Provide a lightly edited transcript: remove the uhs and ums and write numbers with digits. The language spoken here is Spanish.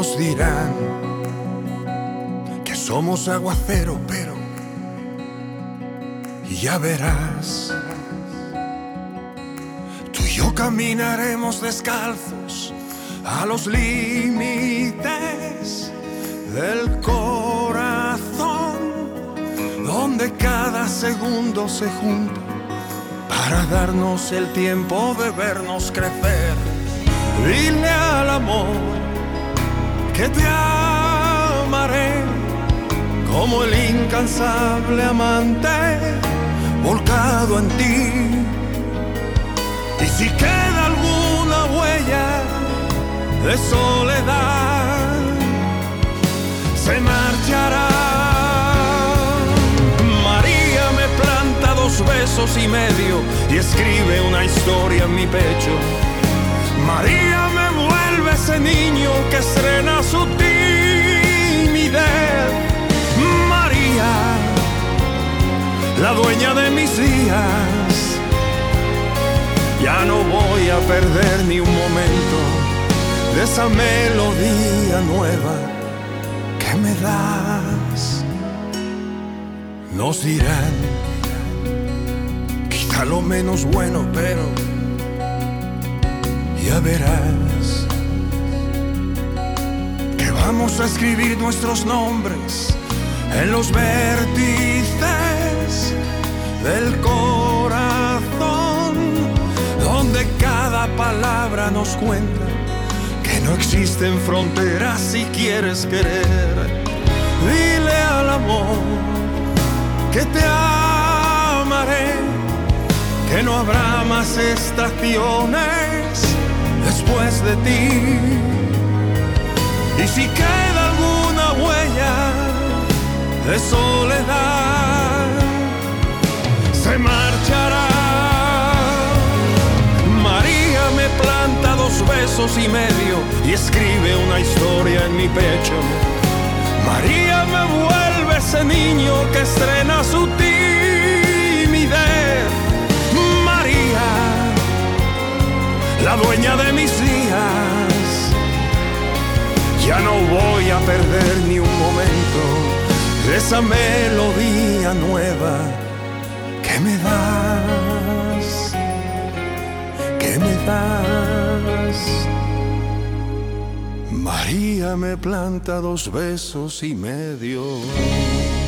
Nos dirán que somos aguacero, pero ya verás, tú y yo caminaremos descalzos a los límites del corazón, donde cada segundo se junta para darnos el tiempo de vernos crecer. Dile al amor que te amaré como el incansable amante volcado en ti. Y si queda alguna huella de soledad, se marchará. María me planta 2 besos y medio y escribe una historia en mi pecho. María me vuelve ese niño que estrena su timidez. María, la dueña de mis días, ya no voy a perder ni un momento de esa melodía nueva que me das. Nos dirán, quizá lo menos bueno, pero ya verás que vamos a escribir nuestros nombres en los vértices del corazón, donde cada palabra nos cuenta que no existen fronteras si quieres querer. Dile al amor que te amaré, que no habrá más estaciones después de ti. Y si queda alguna huella de soledad, se marchará. María me planta 2 besos y medio y escribe una historia en mi pecho. María me vuelve ese niño que estrena su timidez. María, la dueña de mis días, ya no voy a perder ni un momento de esa melodía nueva que me das, que me das. María me planta 2 besos y medio.